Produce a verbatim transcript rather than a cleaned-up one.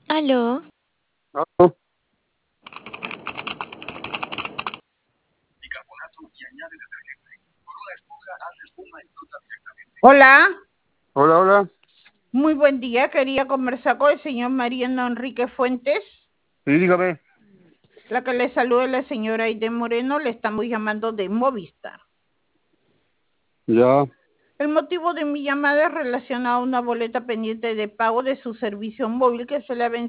Aló. Oh, Hola, hola, hola. muy buen día. Quería conversar con el señor Mariano Enrique Fuentes. Sí, dígame. La que le saluda es la señora Aide Moreno. Le estamos llamando de Movistar. Ya. El motivo de mi llamada es relacionado a una boleta pendiente de pago de su servicio móvil que se le ha vencido